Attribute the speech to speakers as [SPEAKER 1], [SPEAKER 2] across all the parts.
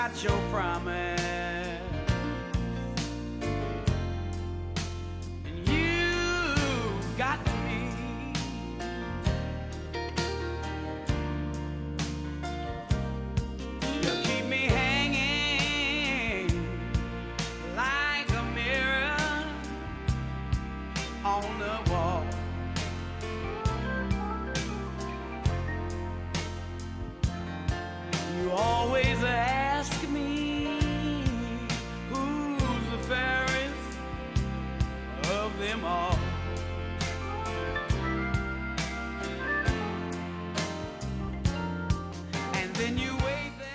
[SPEAKER 1] forgot your promise. And you got me. You keep me hanging like a mirror on the wall. You always ask me who's the fairest of them all. And then you wait there.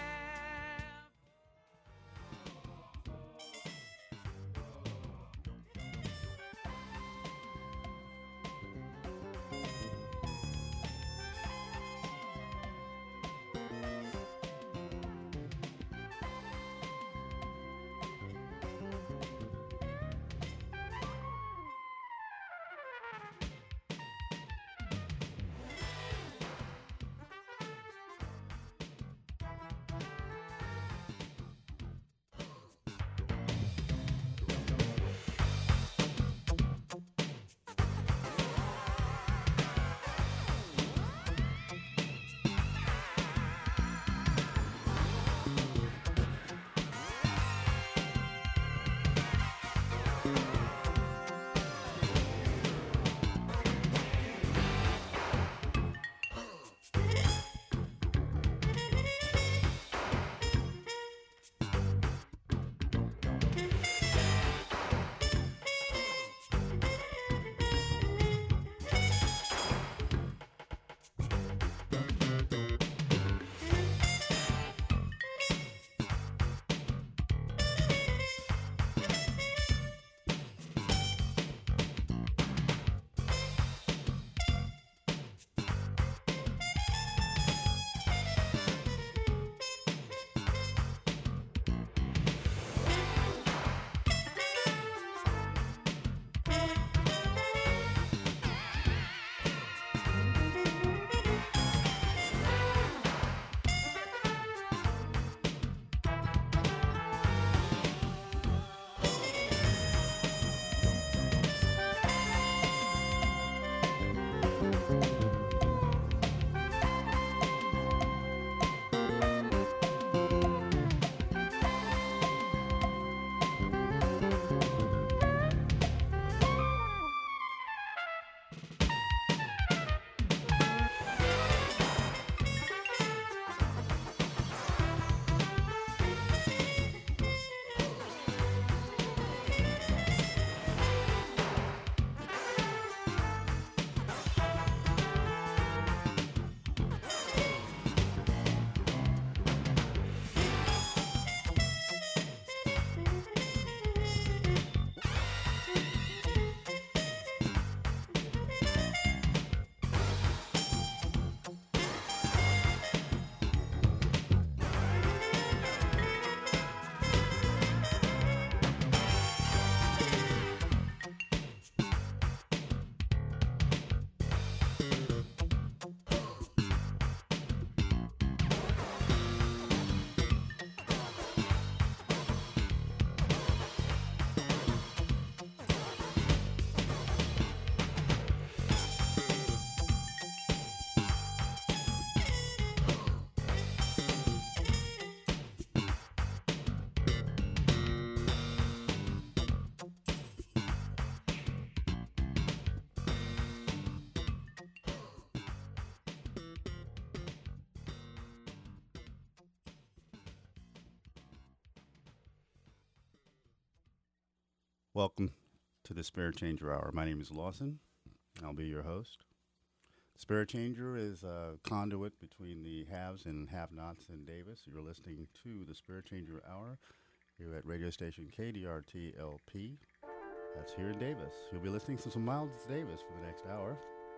[SPEAKER 2] Welcome to the Spirit Changer Hour. My name is Lawson. I'll be your host. Spirit Changer is a conduit between the haves and have-nots in Davis. You're listening to the Spirit Changer Hour here at radio station KDRT LP. That's here in Davis. You'll be listening to some Miles Davis for the next hour.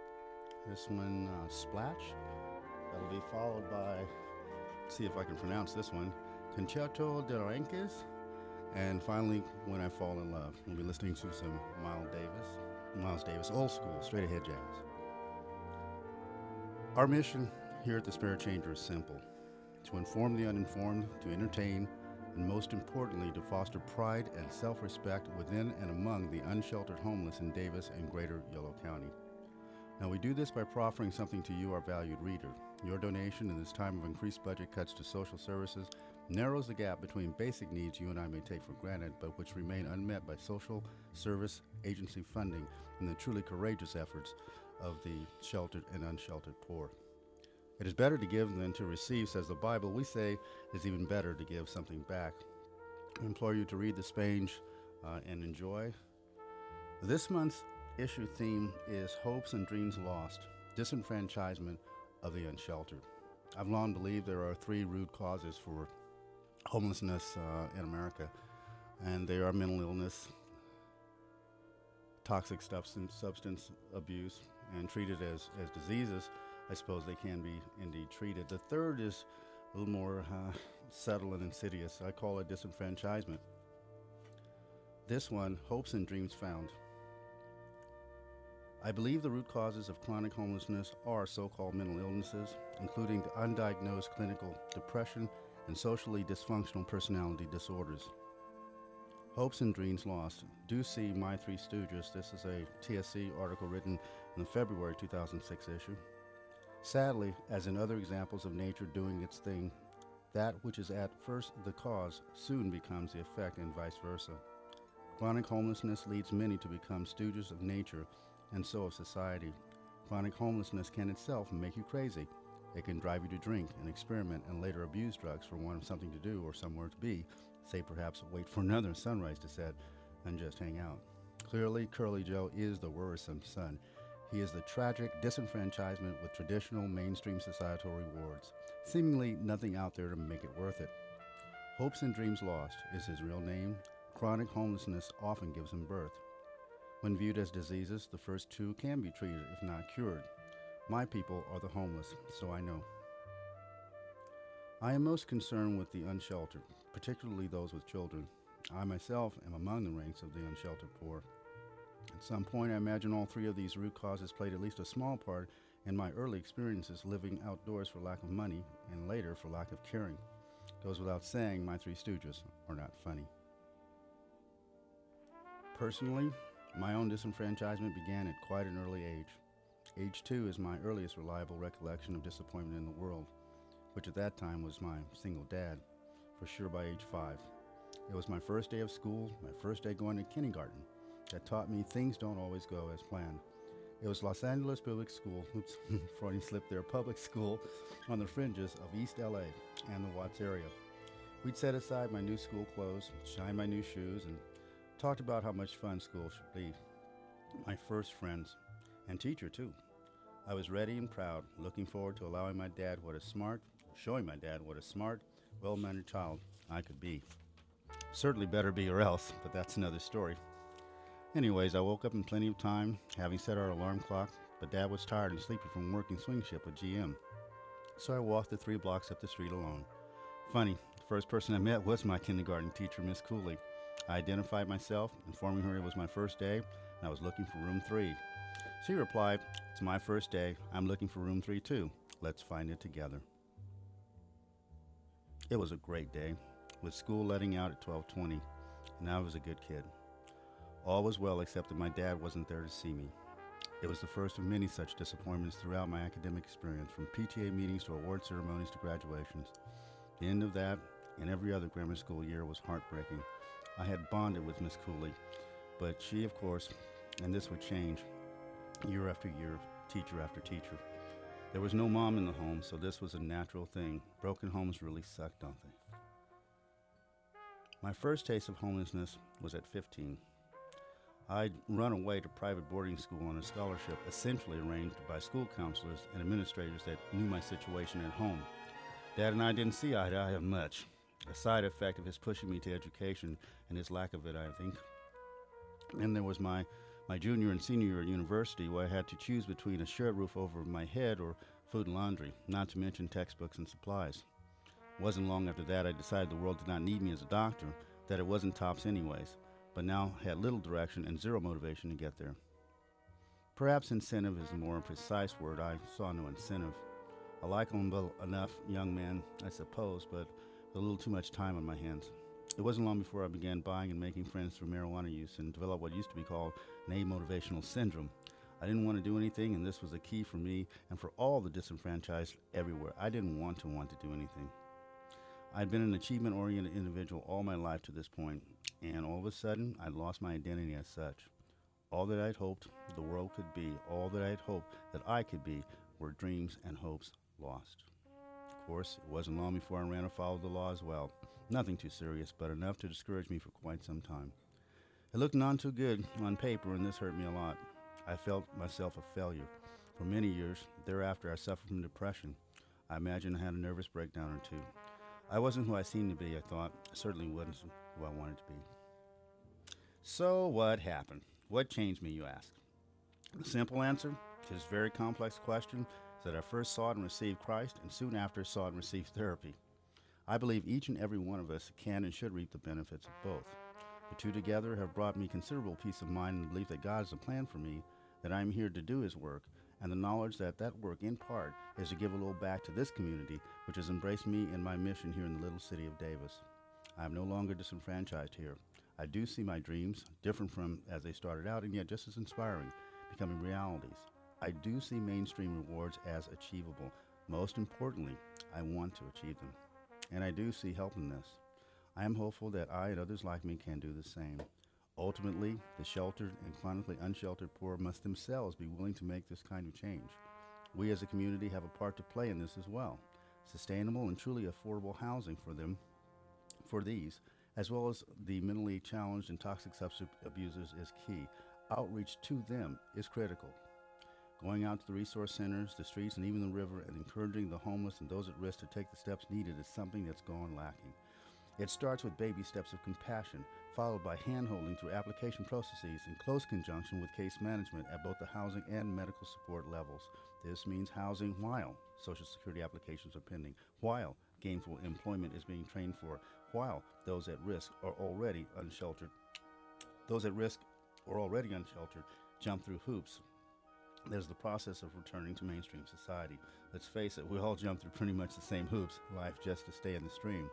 [SPEAKER 2] This one, Splash. That'll be followed by, see if I can pronounce this one, Concerto de Aranques. And finally, When I Fall in Love. We'll be listening to some Miles Davis, old school, straight ahead jazz. Our mission here at the Spirit Changer is simple: to inform the uninformed, to entertain, and most importantly, to foster pride and self-respect within and among the unsheltered homeless in Davis and Greater Yolo County. Now, we do this by proffering something to you, our valued reader. Your donation in this time of increased budget cuts to social services narrows the gap between basic needs you and I may take for granted, but which remain unmet by social service agency funding and the truly courageous efforts of the sheltered and unsheltered poor. It is better to give than to receive, says the Bible. We say it's even better to give something back. I implore you to read the Spange and enjoy. This month's issue theme is Hopes and Dreams Lost, Disenfranchisement of the Unsheltered. I've long believed there are three root causes for homelessness in America, and they are mental illness, toxic substance abuse, and treated as diseases. I suppose they can be indeed treated. The third is a little more subtle and insidious. I call it disenfranchisement. This one, Hopes and Dreams Found. I believe the root causes of chronic homelessness are so-called mental illnesses, including undiagnosed clinical depression and socially dysfunctional personality disorders. Hopes and Dreams Lost. Do see My Three Stooges. This is a TSC article written in the February 2006 issue. Sadly, as in other examples of nature doing its thing, that which is at first the cause soon becomes the effect, and vice versa. Chronic homelessness leads many to become stooges of nature and so of society. Chronic homelessness can itself make you crazy. It can drive you to drink and experiment and later abuse drugs for want of something to do or somewhere to be, say perhaps wait for another sunrise to set and just hang out. Clearly, Curly Joe is the worrisome son. He is the tragic disenfranchisement with traditional mainstream societal rewards. Seemingly nothing out there to make it worth it. Hopes and Dreams Lost is his real name. Chronic homelessness often gives him birth. When viewed as diseases, the first two can be treated, if not cured. My people are the homeless, so I know. I am most concerned with the unsheltered, particularly those with children. I myself am among the ranks of the unsheltered poor. At some point, I imagine all three of these root causes played at least a small part in my early experiences living outdoors for lack of money and later for lack of caring. Goes without saying, my Three Stooges are not funny. Personally, my own disenfranchisement began at quite an early age. Age 2 is my earliest reliable recollection of disappointment in the world, which at that time was my single dad, for sure by age 5. It was my first day of school, my first day going to kindergarten, that taught me things don't always go as planned. It was Los Angeles Public School, Freudian slip there, public school on the fringes of East LA and the Watts area. We'd set aside my new school clothes, shine my new shoes, and talked about how much fun school should be. My first friends, and teacher too. I was ready and proud, looking forward to showing my dad what a smart, well-mannered child I could be. Certainly better be or else, but that's another story. Anyways, I woke up in plenty of time, having set our alarm clock, but Dad was tired and sleepy from working swing shift with GM. So I walked the 3 blocks up the street alone. Funny, the first person I met was my kindergarten teacher, Miss Cooley. I identified myself, informing her it was my first day, and I was looking for room 3. She replied, "It's my first day. I'm looking for room 3 too. Let's find it together." It was a great day, with school letting out at 12:20, and I was a good kid. All was well except that my dad wasn't there to see me. It was the first of many such disappointments throughout my academic experience, from PTA meetings to award ceremonies to graduations. The end of that and every other grammar school year was heartbreaking. I had bonded with Miss Cooley, but she, of course, and this would change year after year, teacher after teacher. There was no mom in the home, so this was a natural thing. Broken homes really suck, don't they? My first taste of homelessness was at 15. I'd run away to private boarding school on a scholarship essentially arranged by school counselors and administrators that knew my situation at home. Dad and I didn't see eye to eye on much, a side effect of his pushing me to education and his lack of it, I think. Then there was my junior and senior year at university, where I had to choose between a shared roof over my head or food and laundry, not to mention textbooks and supplies. It wasn't long after that I decided the world did not need me as a doctor, that it wasn't tops anyways, but now had little direction and zero motivation to get there. Perhaps incentive is a more precise word. I saw no incentive. A likable enough young man, I suppose, but with a little too much time on my hands. It wasn't long before I began buying and making friends through marijuana use and developed what used to be called an amotivational syndrome. I didn't want to do anything, and this was a key for me and for all the disenfranchised everywhere. I didn't want to do anything. I'd been an achievement-oriented individual all my life to this point, and all of a sudden, I'd lost my identity as such. All that I'd hoped the world could be, all that I'd hoped that I could be, were dreams and hopes lost. Of course, it wasn't long before I ran afoul of the law as well. Nothing too serious, but enough to discourage me for quite some time. It looked none too good on paper, and this hurt me a lot. I felt myself a failure. For many years thereafter, I suffered from depression. I imagine I had a nervous breakdown or two. I wasn't who I seemed to be, I thought. I certainly wasn't who I wanted to be. So what happened? What changed me, you ask? The simple answer to this very complex question is that I first sought and received Christ, and soon after sought and received therapy. I believe each and every one of us can and should reap the benefits of both. The two together have brought me considerable peace of mind and the belief that God has a plan for me, that I am here to do His work, and the knowledge that that work, in part, is to give a little back to this community, which has embraced me in my mission here in the little city of Davis. I am no longer disenfranchised here. I do see my dreams, different from as they started out, and yet just as inspiring, becoming realities. I do see mainstream rewards as achievable. Most importantly, I want to achieve them. And I do see help in this. I am hopeful that I and others like me can do the same. Ultimately, the sheltered and chronically unsheltered poor must themselves be willing to make this kind of change. We as a community have a part to play in this as well. Sustainable and truly affordable housing for these, as well as the mentally challenged and toxic substance abusers, is key. Outreach to them is critical. Going out to the resource centers, the streets, and even the river, and encouraging the homeless and those at risk to take the steps needed is something that's gone lacking. It starts with baby steps of compassion, followed by hand-holding through application processes in close conjunction with case management at both the housing and medical support levels. This means housing while Social Security applications are pending, while gainful employment is being trained for, while those at risk are already unsheltered. Those at risk or already unsheltered jump through hoops. There's the process of returning to mainstream society. Let's face it, we all jump through pretty much the same hoops, life just to stay in the stream.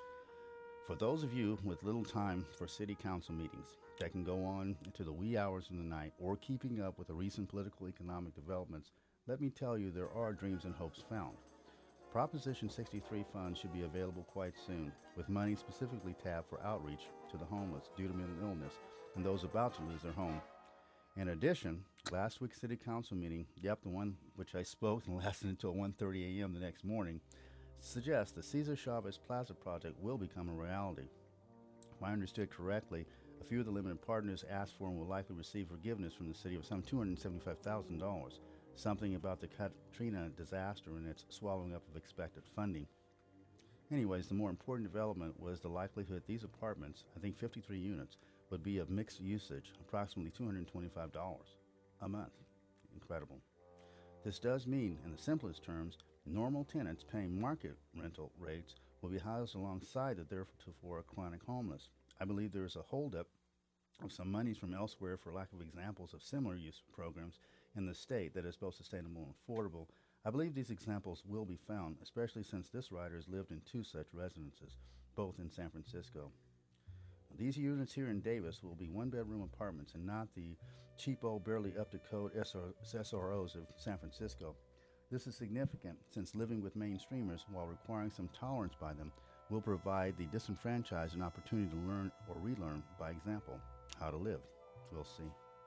[SPEAKER 2] For those of you with little time for city council meetings that can go on into the wee hours of the night or keeping up with the recent political economic developments, let me tell you there are dreams and hopes found. Proposition 63 funds should be available quite soon, with money specifically tabbed for outreach to the homeless due to mental illness and those about to lose their home. In addition, last week's city council meeting, the one which I spoke and lasted until 1:30 a.m. the next morning, suggests the Cesar Chavez Plaza project will become a reality. If I understood correctly, a few of the limited partners asked for and will likely receive forgiveness from the city of some $275,000, something about the Katrina disaster and its swallowing up of expected funding. Anyways, the more important development was the likelihood these apartments, I think 53 units, would be of mixed usage, approximately $225 a month. Incredible. This does mean, in the simplest terms, normal tenants paying market rental rates will be housed alongside the theretofore chronic homeless. I believe there is a holdup of some monies from elsewhere for lack of examples of similar use programs in the state that is both sustainable and affordable. I believe these examples will be found, especially since this writer has lived in two such residences, both in San Francisco. These units here in Davis will be one-bedroom apartments and not the cheapo, barely up-to-code SROs of San Francisco. This is significant since living with mainstreamers while requiring some tolerance by them will provide the disenfranchised an opportunity to learn or relearn by example how to live. We'll see.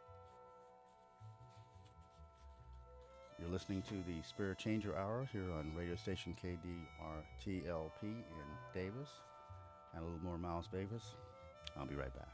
[SPEAKER 2] You're listening to the Spirit Changer Hour here on radio station KDRTLP in Davis. And a little more Miles Davis. I'll be right back.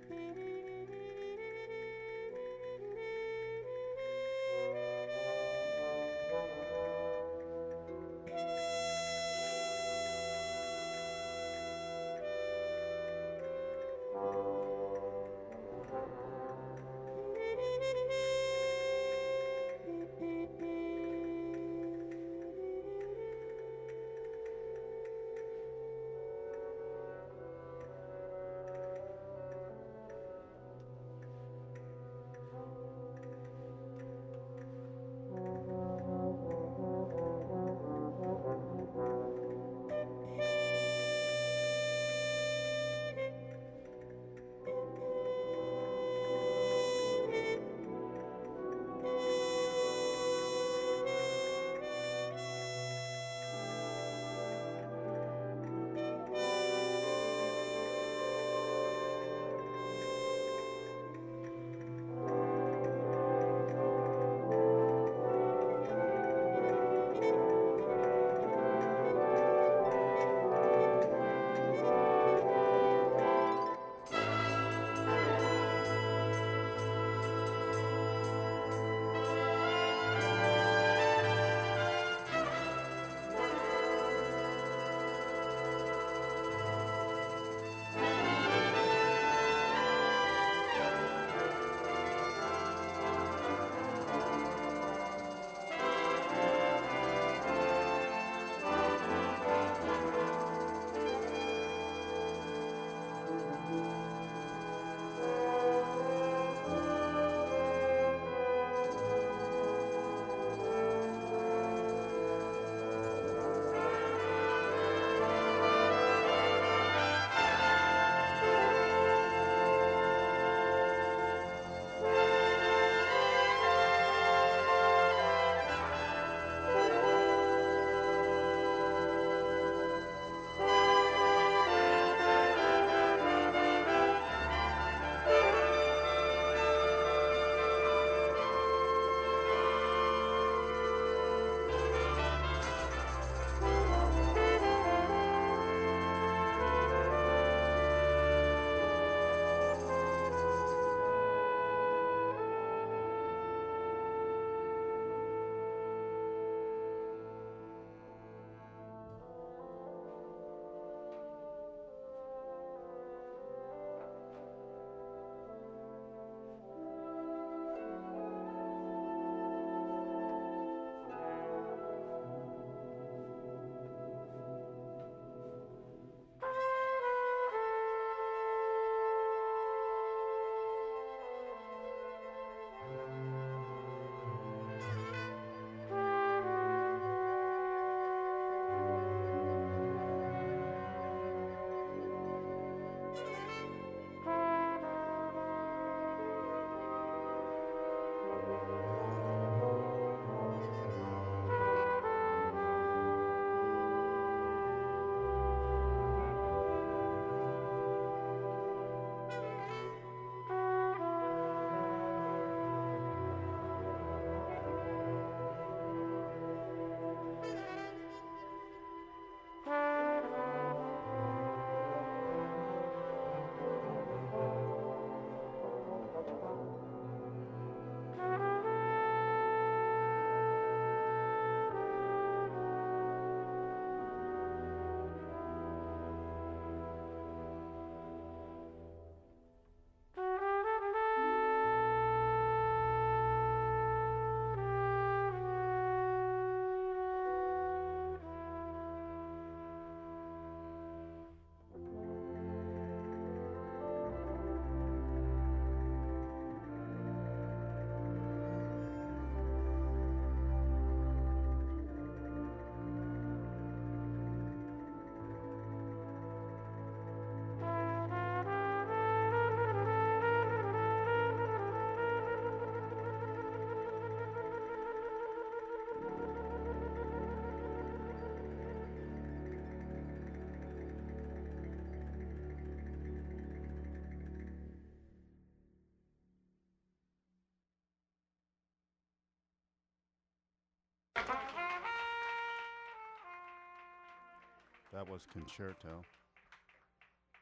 [SPEAKER 2] That was Concerto.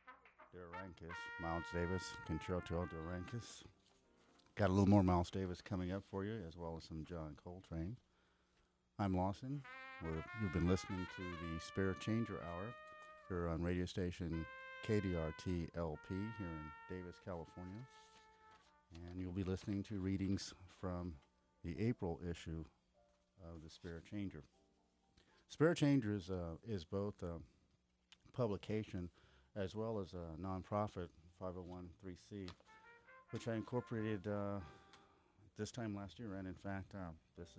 [SPEAKER 2] Durankis, Miles Davis, Concerto Durankis. Got a little more Miles Davis coming up for you, as well as some John Coltrane. I'm Lawson. You've been listening to the Spirit Changer Hour here on radio station KDRT LP here in Davis, California. And you'll be listening to readings from the April issue of the Spirit Changer. Spirit Changer is both a publication as well as a nonprofit 501(c), which I incorporated this time last year. And in fact, this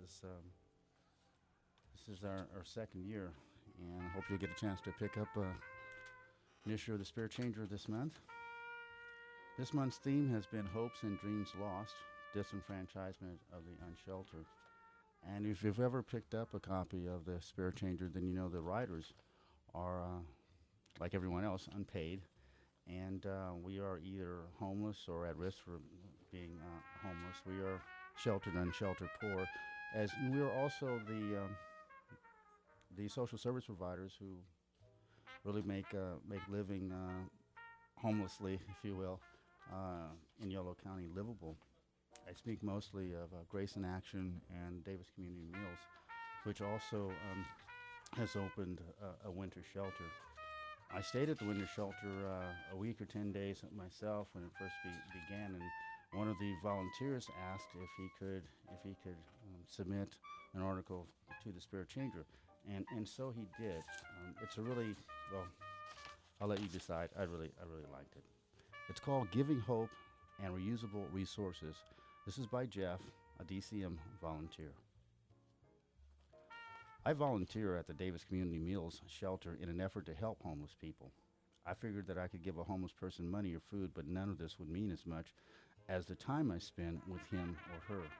[SPEAKER 2] is our second year, and I hope you'll get a chance to pick up an issue of the Spirit Changer this month. This month's theme has been Hopes and Dreams Lost, Disenfranchisement of the Unsheltered. And if you've ever picked up a copy of the Spirit Changer, then you know the writers are, like everyone else, unpaid. And we are either homeless or at risk for being homeless. We are sheltered, unsheltered, poor. As we are also the social service providers who really make living homelessly, if you will, in Yolo County livable. I speak mostly of Grace in Action and Davis Community Meals, which also has opened a winter shelter. I stayed at the winter shelter a week or 10 days myself when it first began, and one of the volunteers asked if he could submit an article to the Spirit Changer, and so he did. It's a really, well, I'll let you decide. I really liked it. It's called Giving Hope and Reusable Resources. This is by Jeff, a DCM volunteer. I volunteer at the Davis Community Meals Shelter in an effort to help homeless people. I figured that I could give a homeless person money or food, but none of this would mean as much as the time I spend with him or her.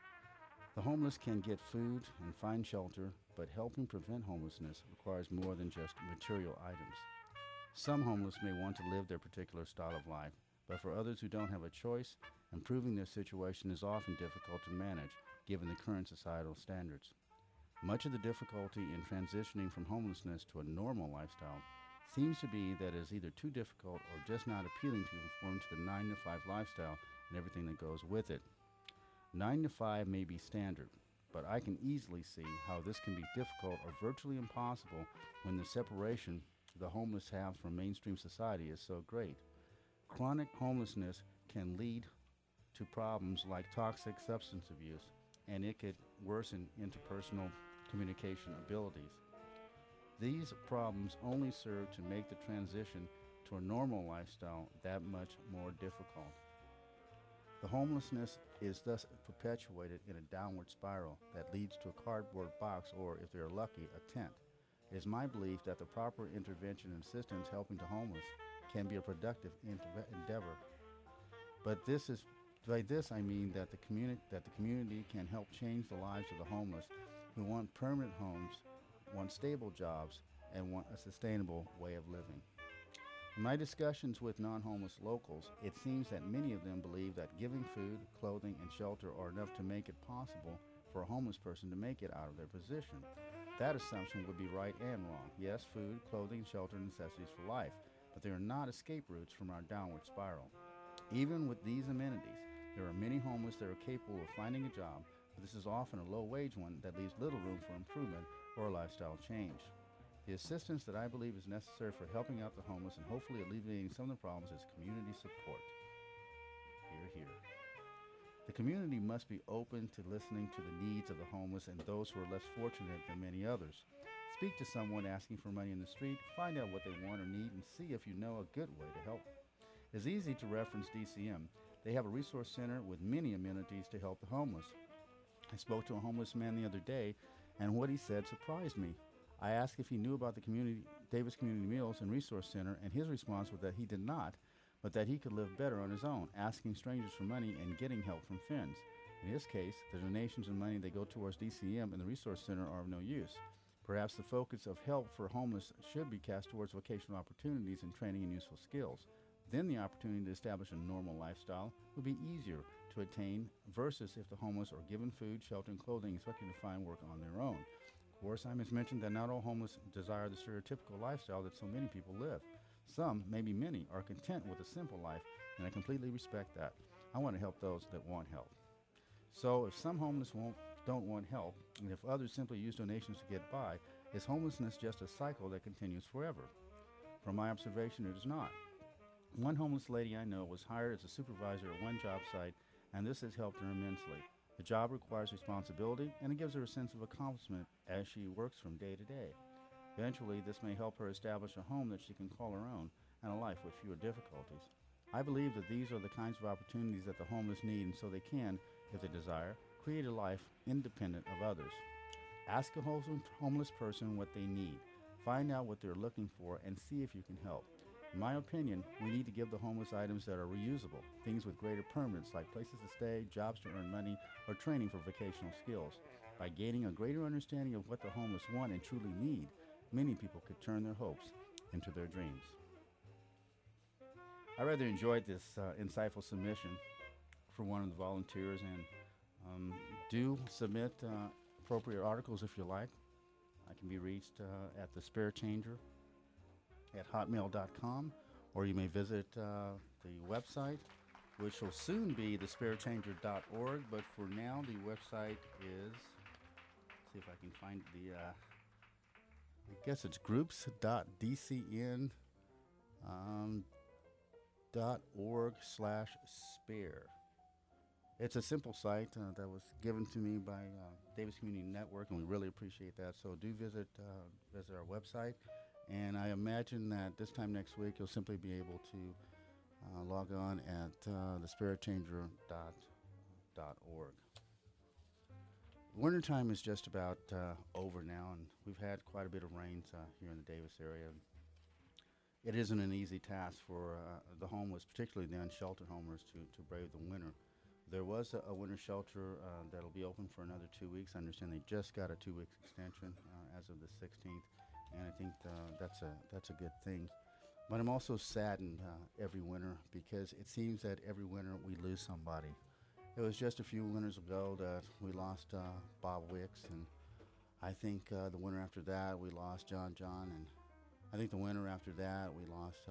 [SPEAKER 2] The homeless can get food and find shelter, but helping prevent homelessness requires more than just material items. Some homeless may want to live their particular style of life, but for others who don't have a choice, improving their situation is often difficult to manage, given the current societal standards. Much of the difficulty in transitioning from homelessness to a normal lifestyle seems to be that it is either too difficult or just not appealing to conform to the 9-to-5 lifestyle and everything that goes with it. 9 to 5 may be standard, but I can easily see how this can be difficult or virtually impossible when the separation the homeless have from mainstream society is so great. Chronic homelessness can lead to problems like toxic substance abuse, and it could worsen interpersonal communication abilities. These problems only serve to make the transition to a normal lifestyle that much more difficult. The homelessness is thus perpetuated in a downward spiral that leads to a cardboard box or, if they're lucky, a tent. It is my belief that the proper intervention and assistance helping the homeless can be a productive endeavor. But by this I mean that the community can help change the lives of the homeless who want permanent homes, want stable jobs, and want a sustainable way of living. In my discussions with non-homeless locals, it seems that many of them believe that giving food, clothing, and shelter are enough to make it possible for a homeless person to make it out of their position. That assumption would be right and wrong. Yes, food, clothing, shelter, and necessities for life, but they are not escape routes from our downward spiral. Even with these amenities, there are many homeless that are capable of finding a job, but this is often a low-wage one that leaves little room for improvement or a lifestyle change. The assistance that I believe is necessary for helping out the homeless and hopefully alleviating some of the problems is community support. Hear, hear. The community must be open to listening to the needs of the homeless and those who are less fortunate than many others. Speak to someone asking for money in the street, find out what they want or need, and see if you know a good way to help. It's easy to reference DCM. They have a resource center with many amenities to help the homeless. I spoke to a homeless man the other day, and what he said surprised me. I asked if he knew about the Davis Community Meals and Resource Center, and his response was that he did not, but that he could live better on his own, asking strangers for money and getting help from friends. In his case, the donations and money that go towards DCM and the Resource Center are of no use. Perhaps the focus of help for homeless should be cast towards vocational opportunities and training and useful skills. Then the opportunity to establish a normal lifestyle would be easier to attain versus if the homeless are given food, shelter, and clothing expecting to find work on their own. Of course, I must mention that not all homeless desire the stereotypical lifestyle that so many people live. Some, maybe many, are content with a simple life, and I completely respect that. I want to help those that want help. So if some homeless don't want help, and if others simply use donations to get by, is homelessness just a cycle that continues forever? From my observation, it is not. One homeless lady I know was hired as a supervisor at one job site, and this has helped her immensely. The job requires responsibility, and it gives her a sense of accomplishment as she works from day to day. Eventually, this may help her establish a home that she can call her own and a life with fewer difficulties. I believe that these are the kinds of opportunities that the homeless need, and so they can, if they desire, create a life independent of others. Ask a homeless person what they need. Find out what they're looking for and see if you can help. In my opinion, we need to give the homeless items that are reusable, things with greater permanence like places to stay, jobs to earn money, or training for vocational skills. By gaining a greater understanding of what the homeless want and truly need, many people could turn their hopes into their dreams. I rather enjoyed this insightful submission for one of the volunteers, and do submit appropriate articles if you like. I can be reached at the Spirit Changer at hotmail.com, or you may visit the website, which will soon be thespiritchanger.org, but for now the website is, see if I can find the, I guess it's groups.dcn.org/spare. It's a simple site that was given to me by Davis Community Network, and we really appreciate that. So do visit our website, and I imagine that this time next week you'll simply be able to log on at thespiritchanger.org. Wintertime is just about over now, and we've had quite a bit of rains here in the Davis area. It isn't an easy task for the homeless, particularly the unsheltered homeless, to brave the winter. There was a winter shelter that'll be open for another 2 weeks. I understand they just got a 2-week extension as of the 16th, and I think that's a good thing. But I'm also saddened every winter because it seems that every winter we lose somebody. It was just a few winters ago that we lost Bob Wicks, and I think the winter after that we lost John, and I think the winter after that we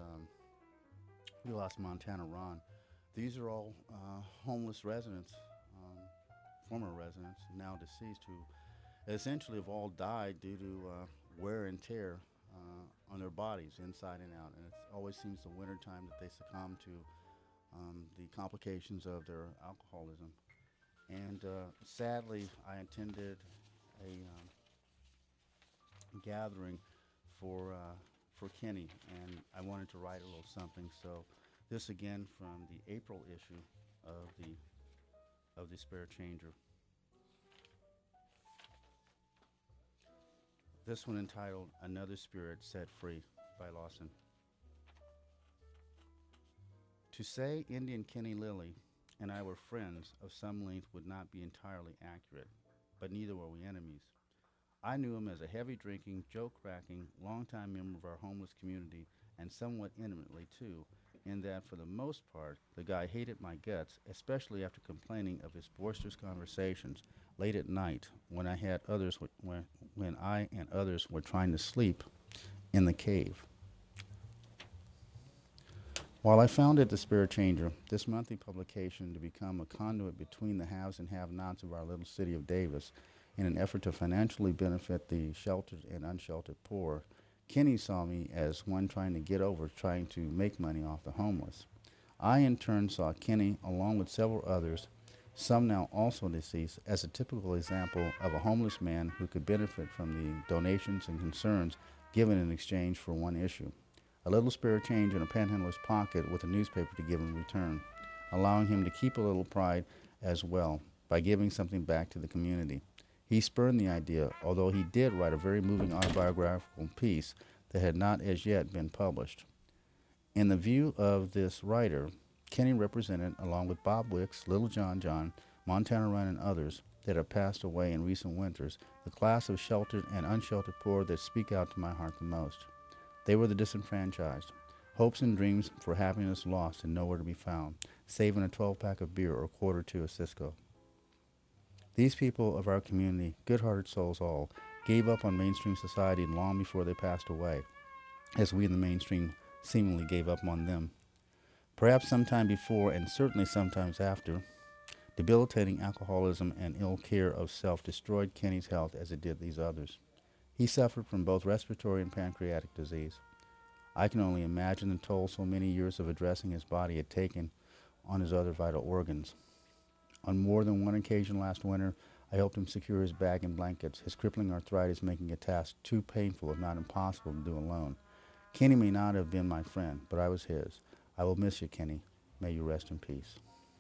[SPEAKER 2] lost Montana Ron. These are all homeless residents, former residents, now deceased, who essentially have all died due to wear and tear on their bodies, inside and out. And it always seems the wintertime that they succumb to the complications of their alcoholism. And sadly, I attended a gathering for Kenny, and I wanted to write a little something. So this again from the April issue of the Spirit Changer. This one entitled "Another Spirit Set Free" by Lawson. To say Indian Kenny Lilly and I were friends of some length would not be entirely accurate, but neither were we enemies. I knew him as a heavy-drinking, joke-cracking, longtime member of our homeless community, and somewhat intimately, too, in that, for the most part, the guy hated my guts, especially after complaining of his boisterous conversations late at night when I and others were trying to sleep in the cave. While I founded the Spirit Changer, this monthly publication, to become a conduit between the haves and have-nots of our little city of Davis, in an effort to financially benefit the sheltered and unsheltered poor, Kenny saw me as one trying to get over trying to make money off the homeless. I, in turn, saw Kenny, along with several others, some now also deceased, as a typical example of a homeless man who could benefit from the donations and concerns given in exchange for one issue. A little spare change in a panhandler's pocket with a newspaper to give in return, allowing him to keep a little pride as well by giving something back to the community. He spurned the idea, although he did write a very moving autobiographical piece that had not as yet been published. In the view of this writer, Kenny represented, along with Bob Wicks, Little John, Montana Run, and others that have passed away in recent winters, the class of sheltered and unsheltered poor that speak out to my heart the most. They were the disenfranchised, hopes and dreams for happiness lost and nowhere to be found, saving a 12-pack of beer or a quarter to a Cisco. These people of our community, good-hearted souls all, gave up on mainstream society long before they passed away, as we in the mainstream seemingly gave up on them. Perhaps sometime before and certainly sometimes after, debilitating alcoholism and ill care of self destroyed Kenny's health as it did these others. He suffered from both respiratory and pancreatic disease. I can only imagine the toll so many years of addressing his body had taken on his other vital organs. On more than one occasion last winter, I helped him secure his bag and blankets, his crippling arthritis making a task too painful, if not impossible, to do alone. Kenny may not have been my friend, but I was his. I will miss you, Kenny. May you rest in peace.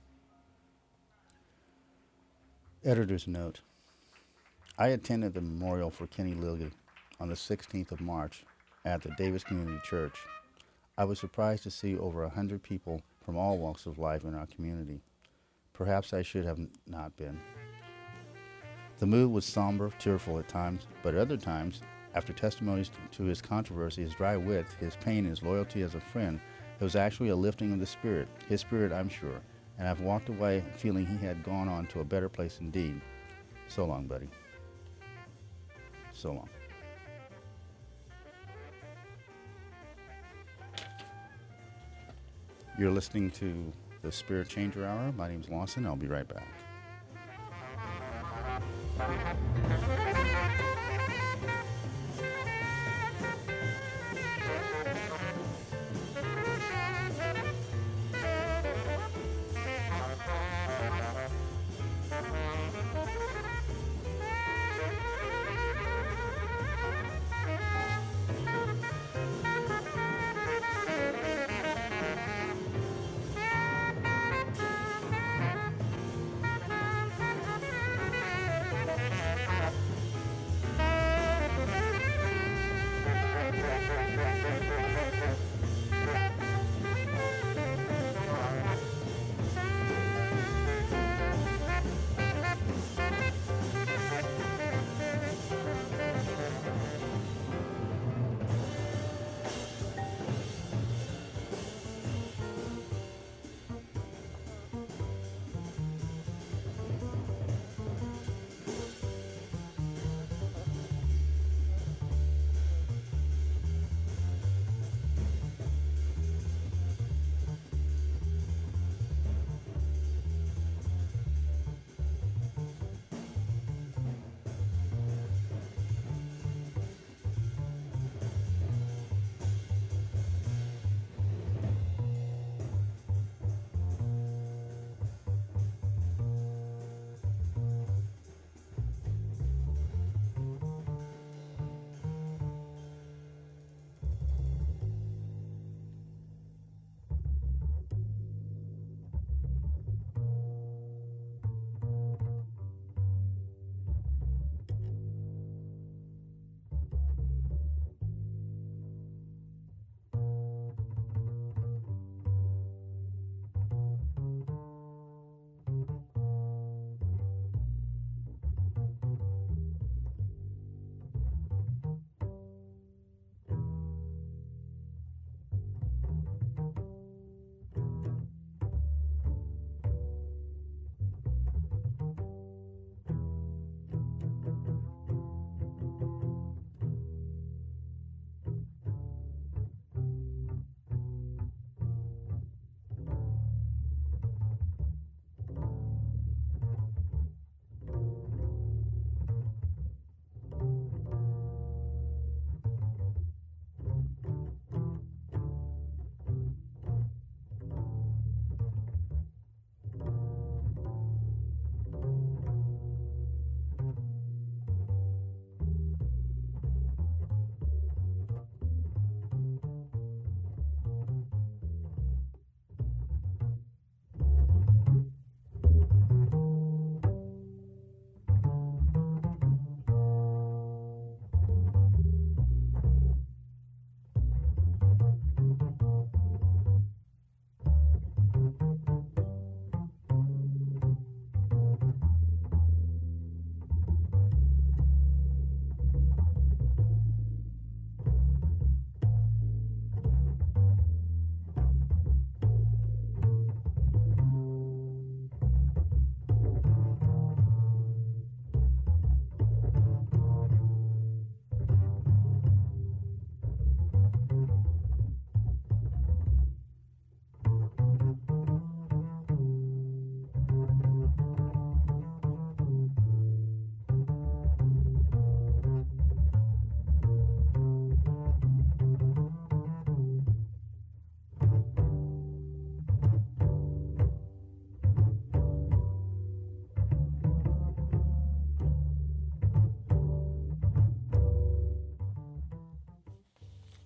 [SPEAKER 2] Editor's note. I attended the memorial for Kenny Lilly on the 16th of March at the Davis Community Church. I was surprised to see over 100 people from all walks of life in our community. Perhaps I should have not been. The mood was somber, tearful at times, but at other times, after testimonies to his controversy, his dry wit, his pain, his loyalty as a friend, it was actually a lifting of the spirit, his spirit, I'm sure, and I've walked away feeling he had gone on to a better place indeed. So long, buddy. So long. You're listening to the Spirit Changer Hour. My name's Lawson. I'll be right back.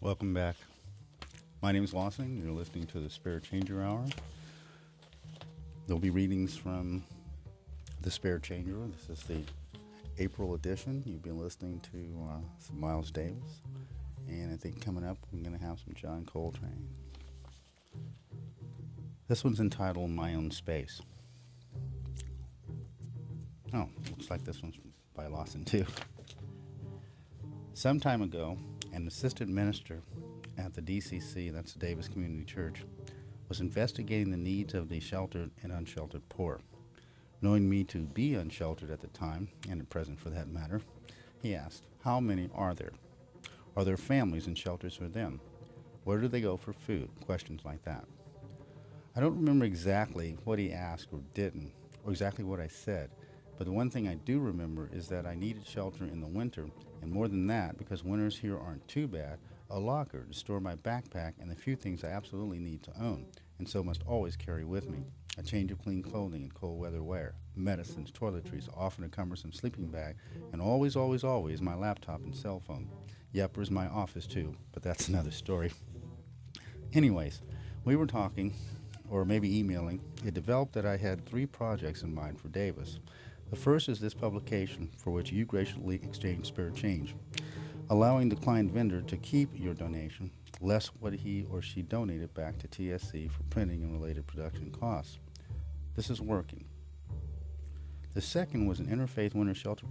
[SPEAKER 2] Welcome back. My name is Lawson. You're listening to the Spirit Changer Hour. There'll be readings from the Spirit Changer. This is the April edition. You've been listening to some Miles Davis. And I think coming up, we're going to have some John Coltrane. This one's entitled My Own Space. Oh, looks like this one's by Lawson, too. Some time ago, an assistant minister at the DCC, that's the Davis Community Church, was investigating the needs of the sheltered and unsheltered poor. Knowing me to be unsheltered at the time, and at present for that matter, he asked, how many are there? Are there families and shelters for them? Where do they go for food? Questions like that. I don't remember exactly what he asked or didn't, or exactly what I said, but the one thing I do remember is that I needed shelter in the winter, and more than that, because winters here aren't too bad, a locker to store my backpack and the few things I absolutely need to own, and so must always carry with me. A change of clean clothing and cold weather wear, medicines, toiletries, often a cumbersome sleeping bag, and always, always, always my laptop and cell phone. Yepper's my office too, but that's another story. Anyways, we were talking, or maybe emailing. It developed that I had 3 projects in mind for Davis. The first is this publication, for which you graciously exchanged Spirit Change, allowing the client vendor to keep your donation, less what he or she donated back to TSC for printing and related production costs. This is working. The second was an interfaith winter shelter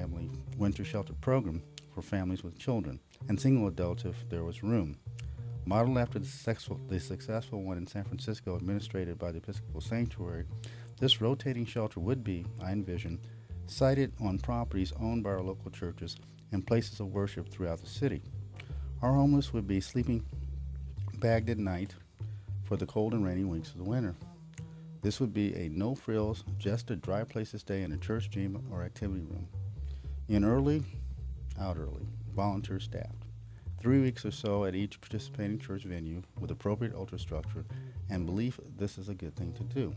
[SPEAKER 2] program for families with children and single adults if there was room. Modeled after the successful one in San Francisco administered by the Episcopal Sanctuary, this rotating shelter would be, I envision, sited on properties owned by our local churches and places of worship throughout the city. Our homeless would be sleeping bagged at night for the cold and rainy weeks of the winter. This would be a no-frills, just a dry place to stay in a church gym or activity room. In early, out early, volunteer staffed. 3 weeks or so at each participating church venue with appropriate ultrastructure and belief this is a good thing to do.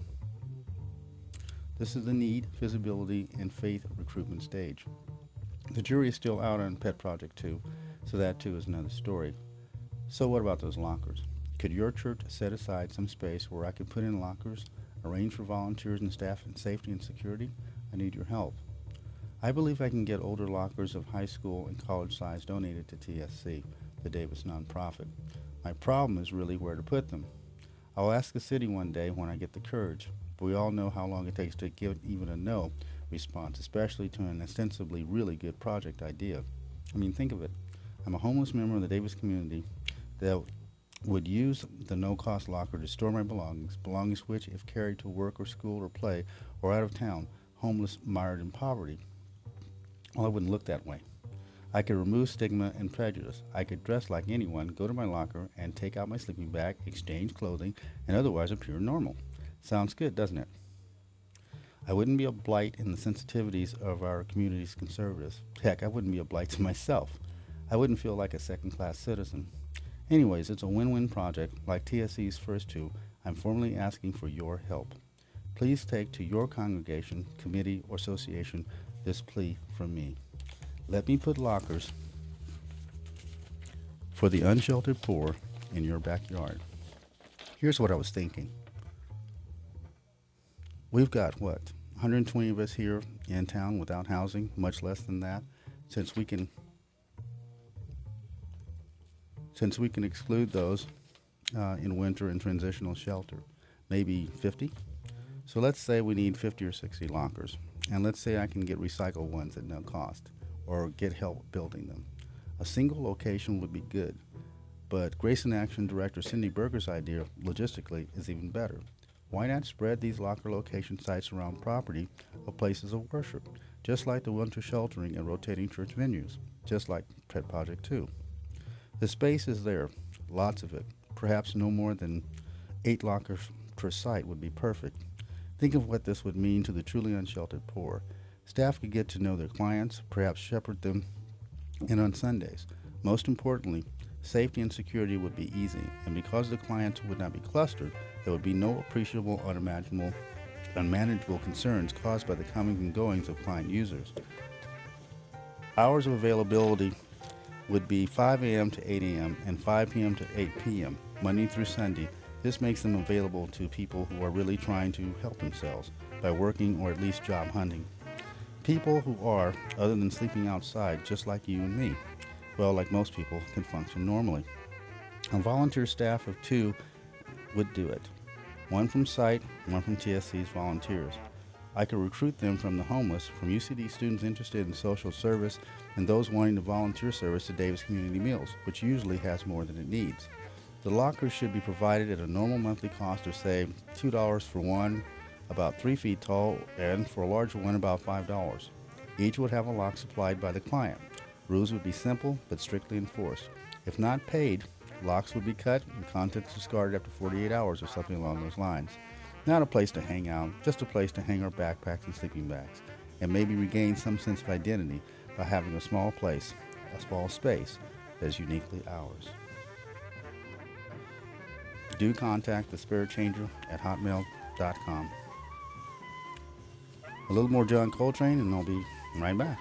[SPEAKER 2] This is the need, visibility, and faith recruitment stage. The jury is still out on Pet Project 2, so that too is another story. So what about those lockers? Could your church set aside some space where I could put in lockers, arrange for volunteers and staff in safety and security? I need your help. I believe I can get older lockers of high school and college size donated to TSC, the Davis nonprofit. My problem is really where to put them. I'll ask the city one day when I get the courage, but we all know how long it takes to give even a no response, especially to an ostensibly really good project idea. I mean, think of it. I'm a homeless member of the Davis community that would use the no-cost locker to store my belongings which, if carried to work or school or play or out of town, homeless, mired in poverty. Well, I wouldn't look that way. I could remove stigma and prejudice. I could dress like anyone, go to my locker, and take out my sleeping bag, exchange clothing, and otherwise appear normal. Sounds good, doesn't it? I wouldn't be a blight in the sensitivities of our community's conservatives. Heck, I wouldn't be a blight to myself. I wouldn't feel like a second-class citizen. Anyways, it's a win-win project. Like TSC's first 2, I'm formally asking for your help. Please take to your congregation, committee, or association this plea from me. Let me put lockers for the unsheltered poor in your backyard. Here's what I was thinking. We've got, 120 of us here in town without housing, much less than that, since we can exclude those in winter and transitional shelter, maybe 50. So let's say we need 50 or 60 lockers, and let's say I can get recycled ones at no cost, or get help building them. A single location would be good, but Grace in Action Director Cindy Berger's idea logistically is even better. Why not spread these locker location sites around property of places of worship, just like the winter sheltering and rotating church venues, just like Pet Project 2? The space is there, lots of it. Perhaps no more than 8 lockers per site would be perfect. Think of what this would mean to the truly unsheltered poor. Staff could get to know their clients, perhaps shepherd them in on Sundays. Most importantly, safety and security would be easy, and because the clients would not be clustered, there would be no appreciable, unmanageable concerns caused by the comings and goings of client users. Hours of availability would be 5 a.m. to 8 a.m. and 5 p.m. to 8 p.m., Monday through Sunday. This makes them available to people who are really trying to help themselves by working or at least job hunting. People who are, other than sleeping outside, just like you and me, well, like most people, can function normally. A volunteer staff of 2 would do it. 1 from site, 1 from TSC's volunteers. I could recruit them from the homeless, from UCD students interested in social service, and those wanting to volunteer service to Davis Community Meals, which usually has more than it needs. The lockers should be provided at a normal monthly cost of, say, $2 for one, about 3 feet tall, and for a larger one, about $5. Each would have a lock supplied by the client. Rules would be simple but strictly enforced. If not paid, locks would be cut and contents discarded after 48 hours or something along those lines. Not a place to hang out, just a place to hang our backpacks and sleeping bags, and maybe regain some sense of identity by having a small place, a small space that is uniquely ours. Do contact the Spirit Changer at hotmail.com. A little more John Coltrane and I'll be right back.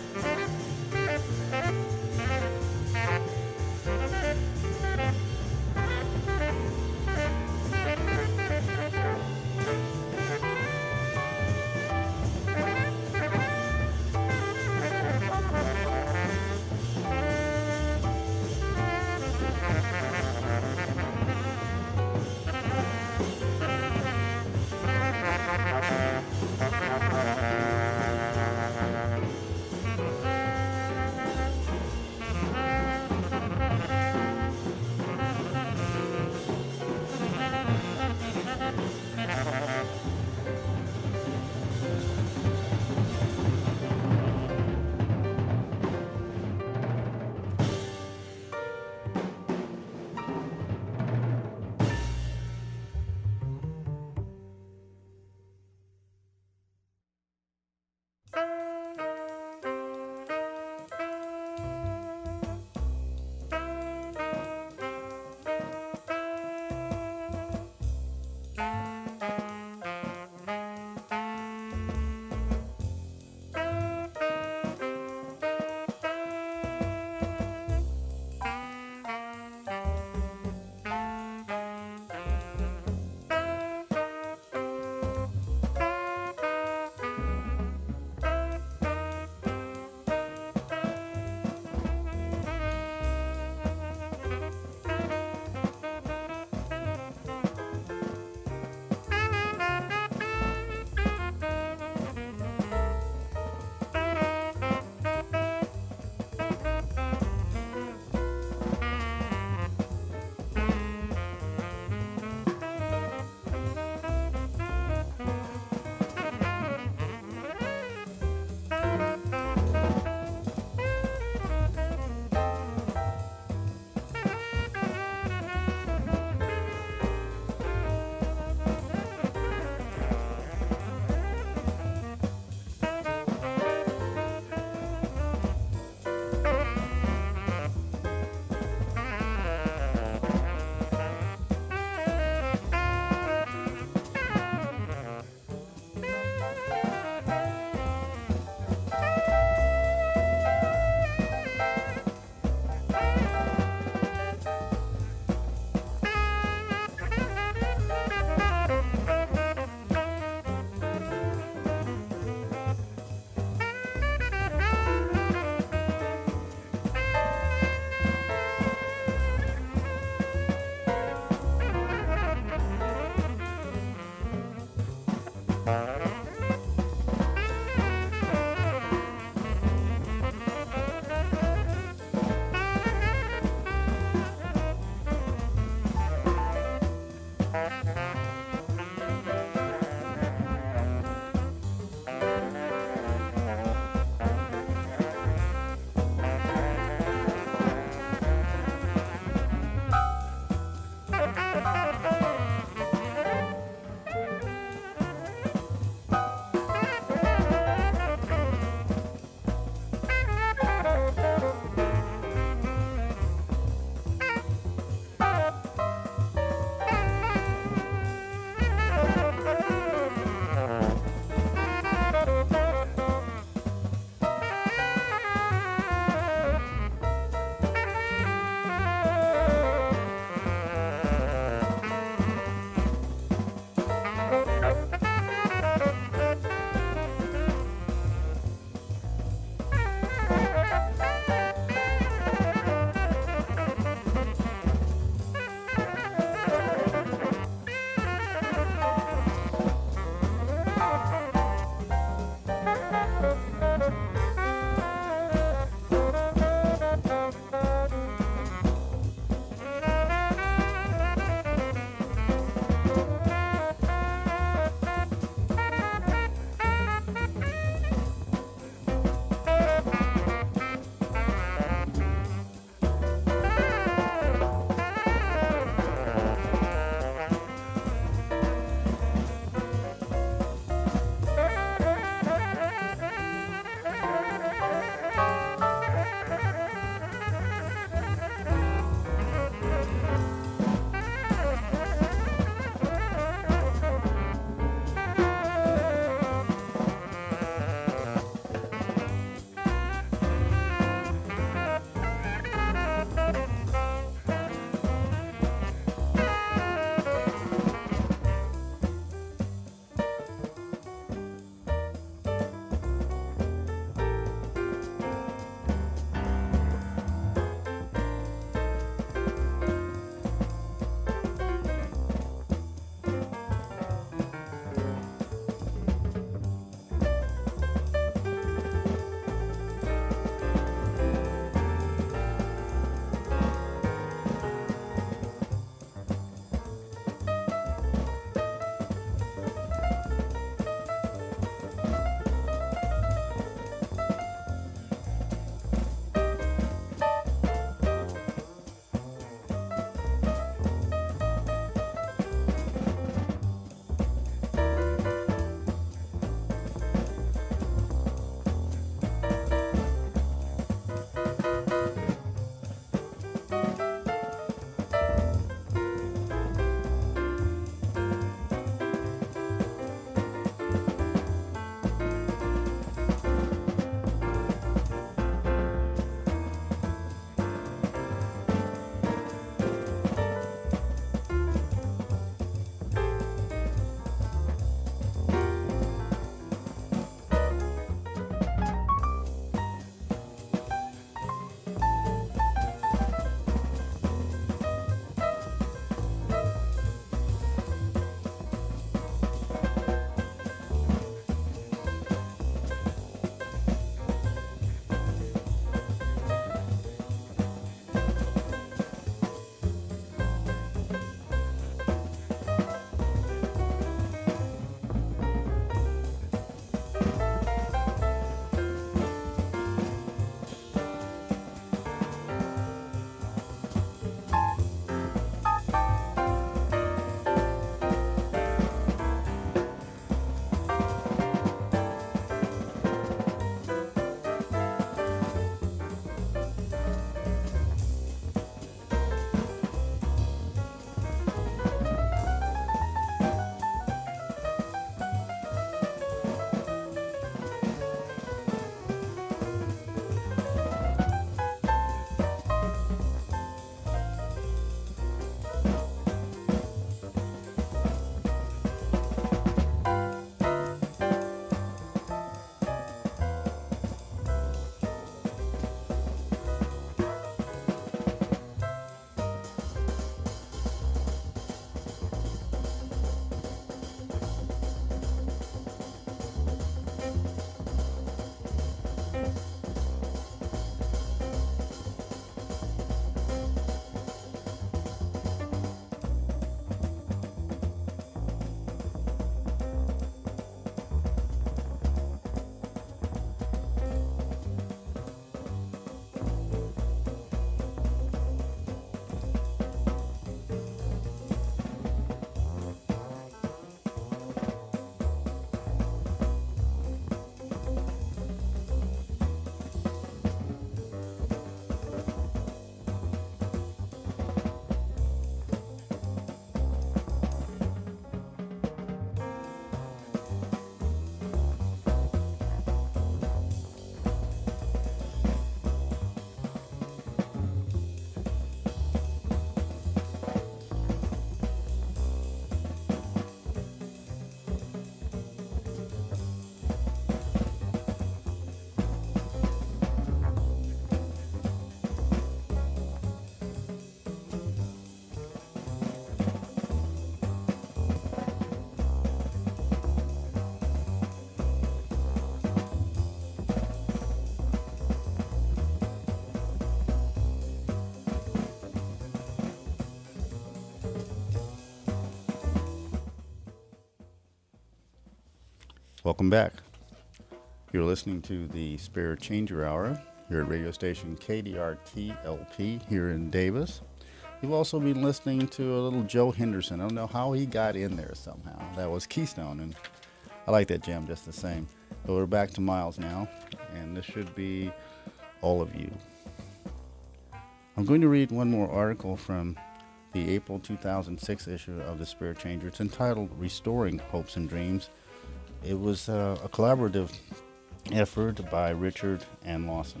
[SPEAKER 2] Welcome back. You're listening to the Spirit Changer Hour here at radio station KDRT-LP here in Davis. You've also been listening to a little Joe Henderson. I don't know how he got in there somehow. That was Keystone, and I like that jam just the same. But we're back to Miles now, and this should be All of You. I'm going to read one more article from the April 2006 issue of the Spirit Changer. It's entitled Restoring Hopes and Dreams. It was a collaborative effort by Richard and Lawson.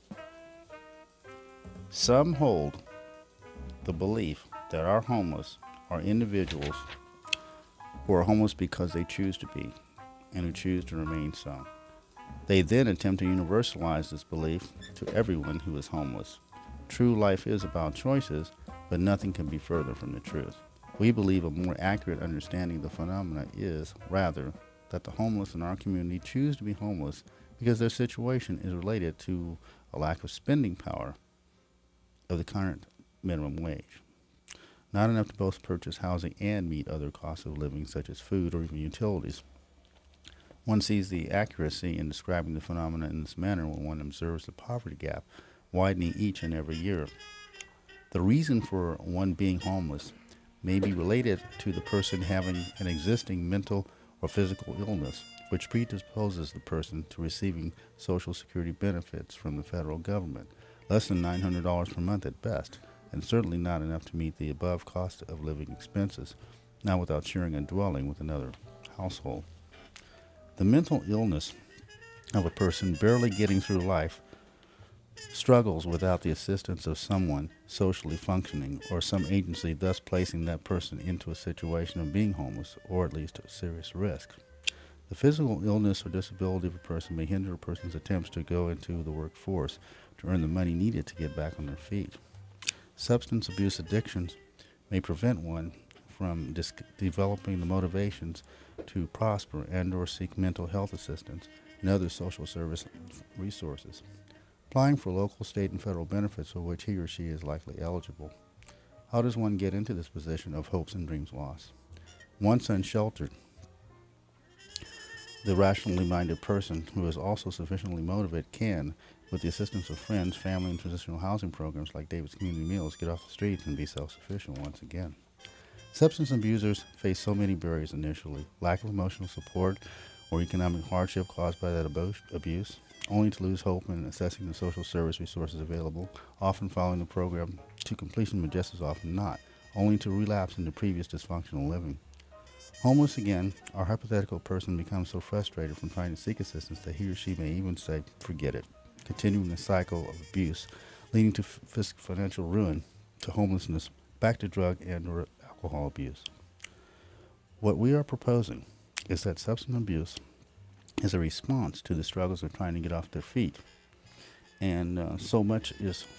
[SPEAKER 2] Some hold the belief that our homeless are individuals who are homeless because they choose to be and who choose to remain so. They then attempt to universalize this belief to everyone who is homeless. True life is about choices, but nothing can be further from the truth. We believe a more accurate understanding of the phenomena is, rather, that the homeless in our community choose to be homeless because their situation is related to a lack of spending power of the current minimum wage. Not enough to both purchase housing and meet other costs of living such as food or even utilities. One sees the accuracy in describing the phenomena in this manner when one observes the poverty gap widening each and every year. The reason for one being homeless may be related to the person having an existing mental or physical illness, which predisposes the person to receiving Social Security benefits from the federal government, less than $900 per month at best, and certainly not enough to meet the above cost of living expenses, not without sharing a dwelling with another household. The mental illness of a person barely getting through life struggles without the assistance of someone socially functioning or some agency, thus placing that person into a situation of being homeless or at least a serious risk. The physical illness or disability of a person may hinder a person's attempts to go into the workforce to earn the money needed to get back on their feet. Substance abuse addictions may prevent one from developing the motivations to prosper and or seek mental health assistance and other social service resources, applying for local, state, and federal benefits for which he or she is likely eligible. How does one get into this position of hopes and dreams lost? Once unsheltered, the rationally minded person who is also sufficiently motivated can, with the assistance of friends, family, and transitional housing programs like David's Community Meals, get off the streets and be self-sufficient once again. Substance abusers face so many barriers initially: lack of emotional support or economic hardship caused by that abuse, only to lose hope in assessing the social service resources available, often following the program to completion, but just as often not, only to relapse into previous dysfunctional living. Homeless again, our hypothetical person becomes so frustrated from trying to seek assistance that he or she may even say, forget it, continuing the cycle of abuse, leading to financial ruin, to homelessness, back to drug and or alcohol abuse. What we are proposing is that substance abuse is a response to the struggles of trying to get off their feet, and so much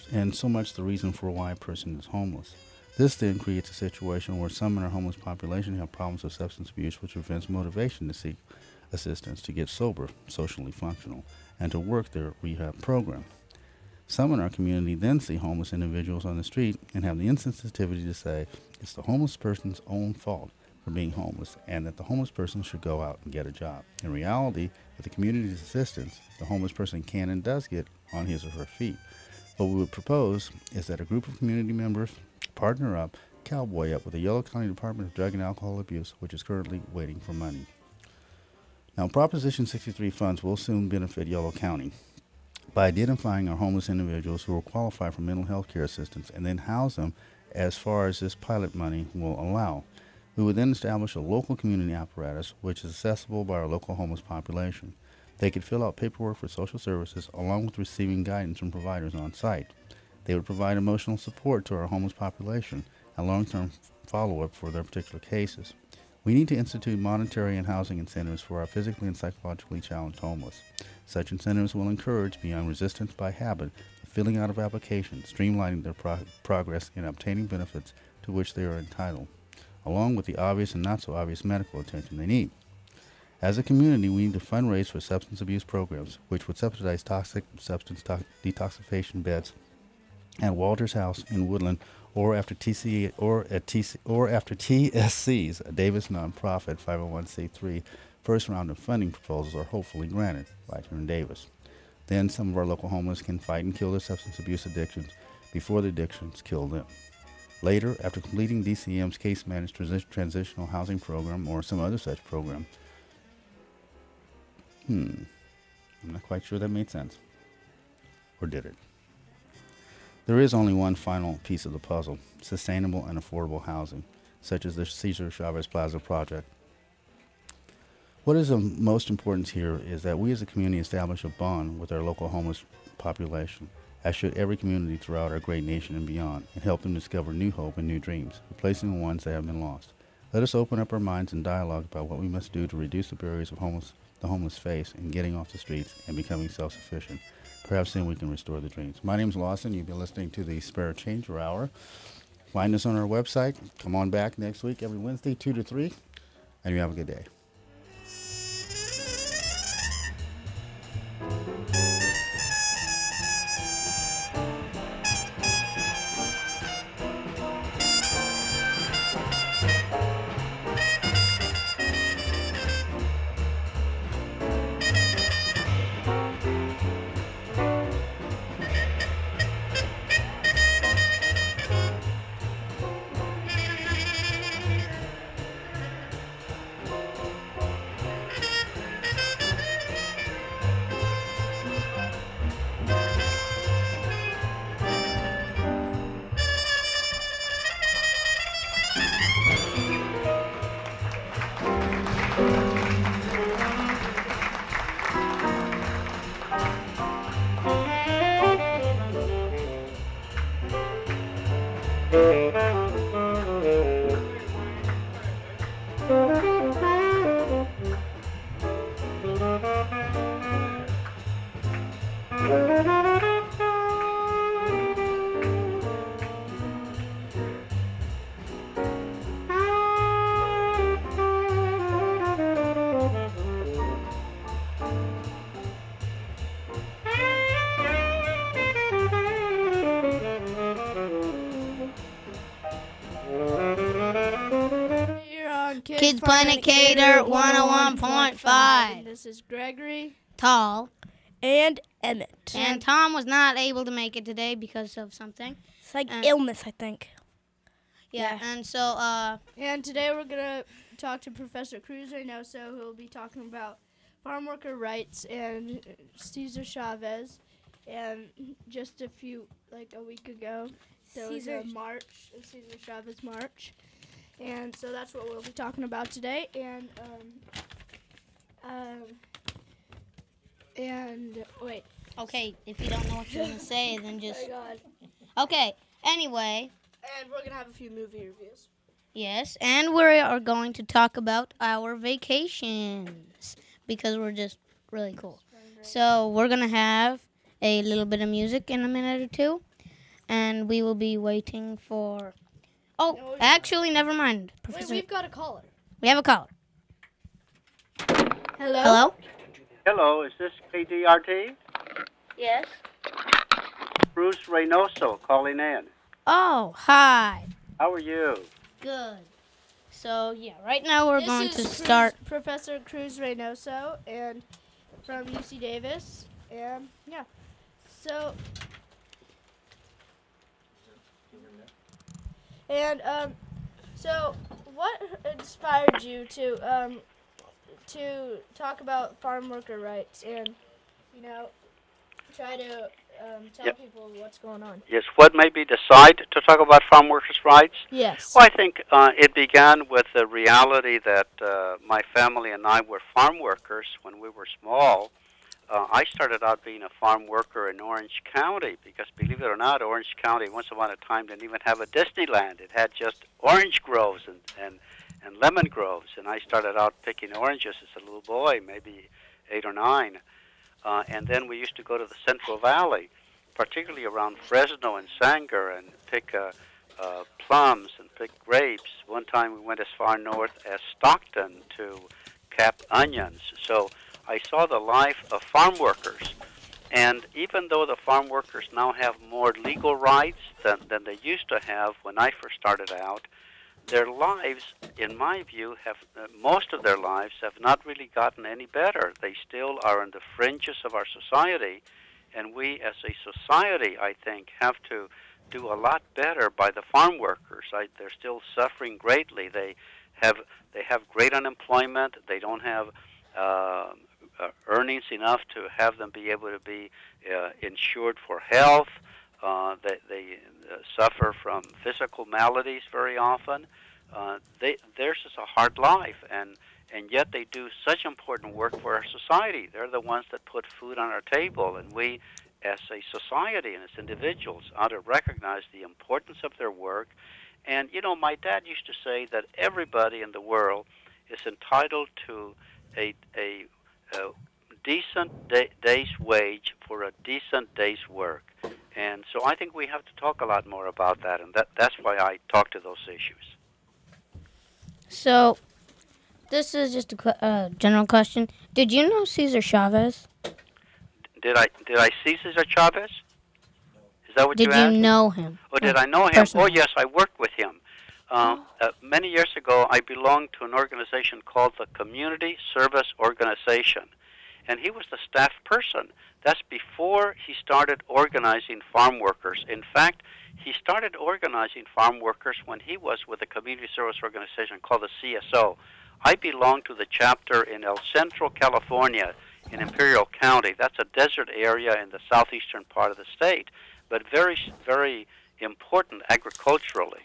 [SPEAKER 2] the reason for why a person is homeless. This then creates a situation where some in our homeless population have problems with substance abuse, which prevents motivation to seek assistance to get sober, socially functional, and to work their rehab program. Some in our community then see homeless individuals on the street and have the insensitivity to say it's the homeless person's own fault for being homeless and that the homeless person should go out and get a job. In reality, with the community's assistance, the homeless person can and does get on his or her feet. What we would propose is that a group of community members partner up, cowboy up with the Yolo County Department of Drug and Alcohol Abuse, which is currently waiting for money. Now, Proposition 63 funds will soon benefit Yolo County by identifying our homeless individuals who will qualify for mental health care assistance and then house them as far as this pilot money will allow. We would then establish a local community apparatus which is accessible by our local homeless population. They could fill out paperwork for social services along with receiving guidance from providers on site. They would provide emotional support to our homeless population and long-term follow-up for their particular cases. We need to institute monetary and housing incentives for our physically and psychologically challenged homeless. Such incentives will encourage, beyond resistance by habit, the filling out of applications, streamlining their progress in obtaining benefits to which they are entitled, along with the obvious and not so obvious medical attention they need. As a community, we need to fundraise for substance abuse programs, which would subsidize toxic substance detoxification beds at Walters House in Woodland, or after TSC's, a Davis nonprofit 501c3 first round of funding proposals are hopefully granted, right here in Davis. Then some of our local homeless can fight and kill their substance abuse addictions before the addictions kill them. Later, after completing DCM's case-managed transitional housing program or some other such program, I'm not quite sure that made sense. Or did it? There is only one final piece of the puzzle: sustainable and affordable housing, such as the Cesar Chavez Plaza project. What is of most importance here is that we as a community establish a bond with our local homeless population, as should every community throughout our great nation and beyond, and help them discover new hope and new dreams, replacing the ones that have been lost. Let us open up our minds and dialogue about what we must do to reduce the barriers of the homeless face in getting off the streets and becoming self-sufficient. Perhaps then we can restore the dreams. My name is Lawson. You've been listening to the Spare Changer Hour. Find us on our website. Come on back next week, every Wednesday, 2 to 3, and you have a good day.
[SPEAKER 3] Kids Planet Cater 101.5.
[SPEAKER 4] This is Gregory,
[SPEAKER 3] Tall,
[SPEAKER 4] and Emmett.
[SPEAKER 3] and Tom was not able to make it today because of something.
[SPEAKER 4] It's like illness, I think.
[SPEAKER 3] Yeah, and so,
[SPEAKER 4] And today we're going to talk to Professor Cruz Reynoso, who will be talking about farm worker rights and Cesar Chavez. And just a week ago, there was a march, a Cesar Chavez march. And so that's what we'll be talking about today. And wait.
[SPEAKER 3] okay, if you don't know what you're going to say, then just...
[SPEAKER 4] Oh my God.
[SPEAKER 3] Okay, anyway,
[SPEAKER 4] And we're going to have a few movie reviews.
[SPEAKER 3] yes, and we are going to talk about our vacations because we're just really cool. So we're going to have a little bit of music in a minute or two, and we will be waiting for... Oh,
[SPEAKER 4] No,
[SPEAKER 3] actually, never mind.
[SPEAKER 4] Wait,
[SPEAKER 3] Professor,
[SPEAKER 4] we've got a caller.
[SPEAKER 3] we have a caller.
[SPEAKER 4] Hello?
[SPEAKER 3] Hello?
[SPEAKER 5] Hello, is this KDRT?
[SPEAKER 3] Yes.
[SPEAKER 5] Bruce Reynoso calling in.
[SPEAKER 3] Oh, hi.
[SPEAKER 5] How are you?
[SPEAKER 3] Good. So, yeah, right now we're
[SPEAKER 4] This
[SPEAKER 3] going
[SPEAKER 4] is
[SPEAKER 3] to start...
[SPEAKER 4] Professor Cruz Reynoso and from UC Davis. And, yeah. So... And, so what inspired you to talk about farm worker rights and, try to tell
[SPEAKER 5] Yep.
[SPEAKER 4] people what's going on?
[SPEAKER 5] Yes, what made me decide to talk about farm workers' rights?
[SPEAKER 4] Yes.
[SPEAKER 5] Well, I think it began with the reality that my family and I were farm workers when we were small. I started out being a farm worker in Orange County because, believe it or not, Orange County once upon a time didn't even have a Disneyland. It had just orange groves and lemon groves, and I started out picking oranges as a little boy, maybe 8 or 9. And then we used to go to the Central Valley, particularly around Fresno and Sanger, and pick plums and pick grapes. One time we went as far north as Stockton to cap onions. So I saw the life of farm workers. And even though the farm workers now have more legal rights than they used to have when I first started out, their lives, in my view, have most of their lives have not really gotten any better. They still are on the fringes of our society, and we as a society, I think, have to do a lot better by the farm workers. They're still suffering greatly. They have great unemployment. They don't have earnings enough to have them be able to be insured for health. They suffer from physical maladies very often. Theirs is a hard life, and yet they do such important work for our society. They're the ones that put food on our table, and we, as a society and as individuals, ought to recognize the importance of their work. And, my dad used to say that everybody in the world is entitled to a decent day's wage for a decent day's work. And so I think we have to talk a lot more about that, and that's why I talk to those issues.
[SPEAKER 3] So, this is just a general question. Did you know Cesar Chavez?
[SPEAKER 5] Did I see Cesar Chavez? Is that what you asked?
[SPEAKER 3] Did you know him?
[SPEAKER 5] Oh, did I know him?
[SPEAKER 3] Personally?
[SPEAKER 5] Oh, yes, I worked with him. Many years ago, I belonged to an organization called the Community Service Organization, and he was the staff person. That's before he started organizing farm workers. In fact, he started organizing farm workers when he was with a community service organization called the CSO. I belong to the chapter in El Centro, California, in Imperial County. That's a desert area in the southeastern part of the state, but very, very important agriculturally.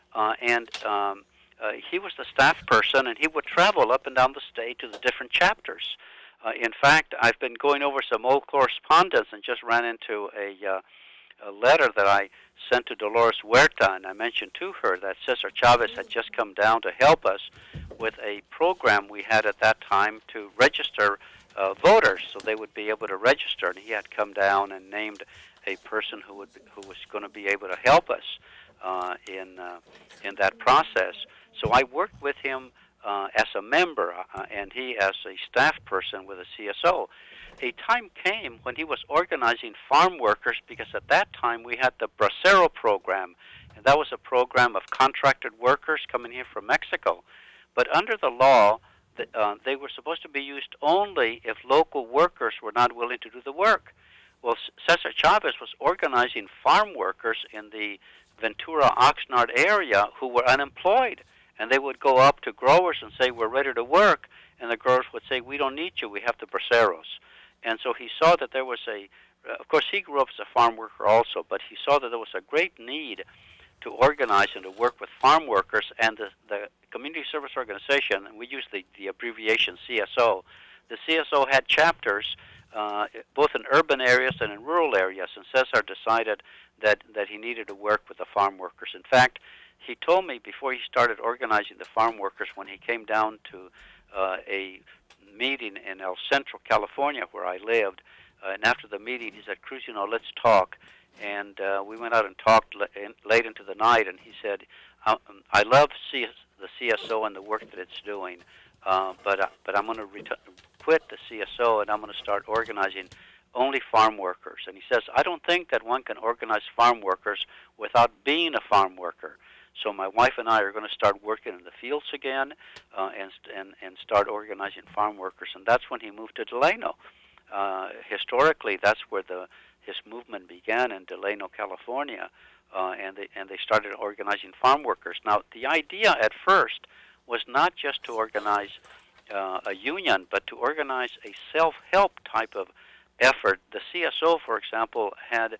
[SPEAKER 5] He was the staff person, and he would travel up and down the state to the different chapters. In fact, I've been going over some old correspondence and just ran into a letter that I sent to Dolores Huerta, and I mentioned to her that Cesar Chavez had just come down to help us with a program we had at that time to register voters, so they would be able to register. And he had come down and named a person who was going to be able to help us in that process. So I worked with him as a member, and he as a staff person with a CSO. A time came when he was organizing farm workers, because at that time we had the Bracero program, and that was a program of contracted workers coming here from Mexico. But under the law, they were supposed to be used only if local workers were not willing to do the work. Well, Cesar Chavez was organizing farm workers in the Ventura-Oxnard area who were unemployed, and they would go up to growers and say, "We're ready to work," and the growers would say, "We don't need you, we have the braceros." And so he saw that there was of course he grew up as a farm worker also, but he saw that there was a great need to organize and to work with farm workers, and the Community Service Organization, and we use the abbreviation CSO. The CSO had chapters both in urban areas and in rural areas, and Cesar decided that he needed to work with the farm workers. In fact, he told me before he started organizing the farm workers, when he came down to a meeting in El Centro, California, where I lived, and after the meeting he said, "Cruz, let's talk." And we went out and talked late into the night, and he said, "I love the CSO and the work that it's doing, but I'm going to quit the CSO, and I'm going to start organizing only farm workers." And he says, "I don't think that one can organize farm workers without being a farm worker. So my wife and I are going to start working in the fields again and start organizing farm workers." And that's when he moved to Delano. Historically, that's where his movement began, in Delano, California, and they started organizing farm workers. Now, the idea at first was not just to organize a union, but to organize a self-help type of effort. The CSO, for example, had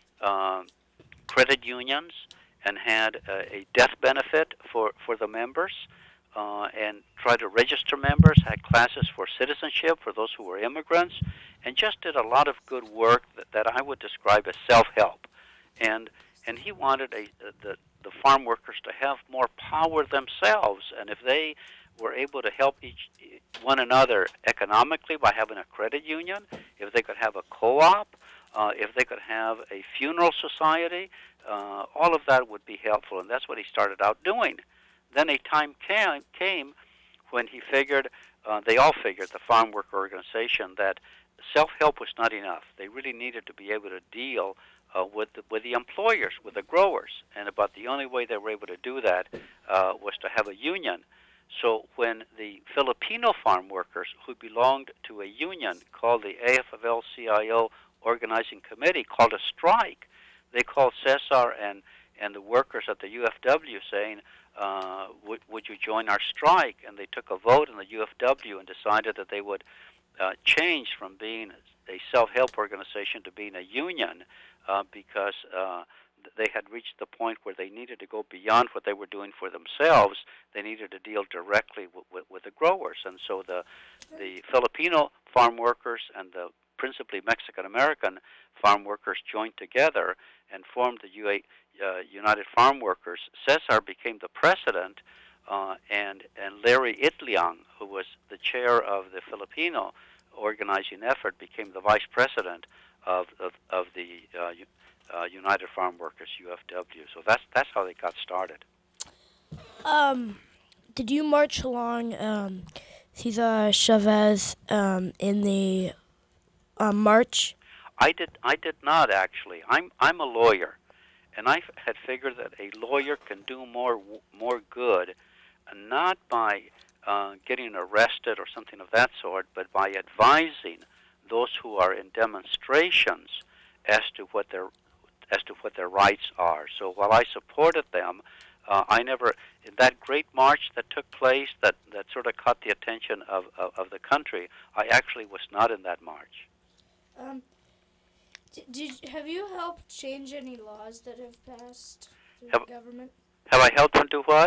[SPEAKER 5] credit unions and had a death benefit for the members, and tried to register members, had classes for citizenship for those who were immigrants, and just did a lot of good work that I would describe as self-help. And he wanted the farm workers to have more power themselves, and if they were able to help one another economically by having a credit union, if they could have a co-op, if they could have a funeral society, all of that would be helpful, and that's what he started out doing. Then a time came when he figured, they all figured, the farm worker organization, that self-help was not enough. They really needed to be able to deal with the employers, with the growers, and about the only way they were able to do that was to have a union. So when the Filipino farm workers who belonged to a union called the AFL-CIO Organizing Committee called a strike, they called Cesar and the workers at the UFW saying, would you join our strike? And they took a vote in the UFW and decided that they would change from being a self-help organization to being a union because they had reached the point where they needed to go beyond what they were doing for themselves. They needed to deal directly with the growers. And so the Filipino farm workers and the principally Mexican-American farm workers joined together and formed the United Farm Workers. Cesar became the president, and Larry Itliang, who was the chair of the Filipino organizing effort, became the vice president of the United Farm Workers, UFW. So that's how they got started.
[SPEAKER 6] Did you march along Cesar Chavez in the march?
[SPEAKER 5] I did not actually. I'm a lawyer, and I had figured that a lawyer can do more good, not by getting arrested or something of that sort, but by advising those who are in demonstrations as to what their rights are. So while I supported them, I never, in that great march that took place that sort of caught the attention of the country, I actually was not in that march.
[SPEAKER 4] Have you helped change any laws that have passed through the government?
[SPEAKER 5] Have I helped them do what?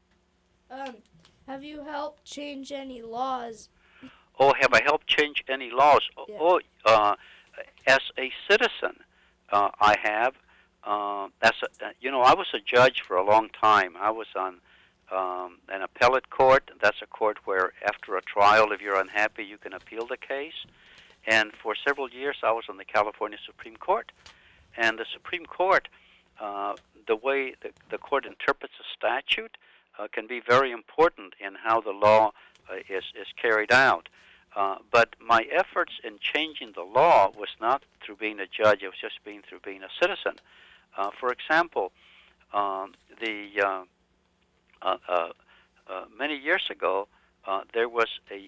[SPEAKER 4] Have you helped change any laws?
[SPEAKER 5] Oh, have I helped change any laws?
[SPEAKER 4] Yeah.
[SPEAKER 5] As a citizen, I have. I was a judge for a long time. I was on an appellate court. That's a court where, after a trial, if you're unhappy, you can appeal the case. And for several years, I was on the California Supreme Court. And the Supreme Court, the way the court interprets a statute, can be very important in how the law is carried out. But my efforts in changing the law was not through being a judge. It was just through being a citizen. For example, many years ago, there was a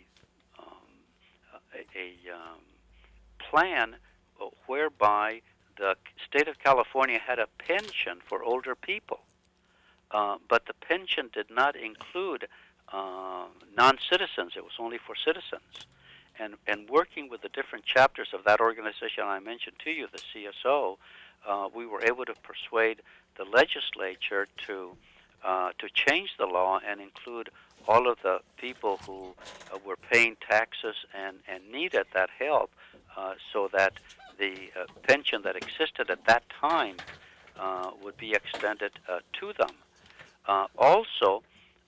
[SPEAKER 5] plan whereby the state of California had a pension for older people, but the pension did not include non-citizens. It was only for citizens. And working with the different chapters of that organization I mentioned to you, the CSO, we were able to persuade the legislature to change the law and include all of the people who were paying taxes and needed that help, so that the pension that existed at that time would be extended to them. Also,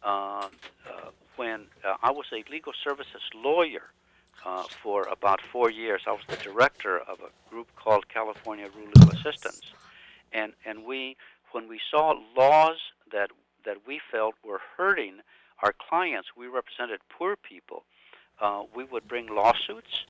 [SPEAKER 5] when I was a legal services lawyer for about 4 years, I was the director of a group called California Rural Legal Assistance, and when we saw laws that we felt were hurting our clients, we represented poor people. We would bring lawsuits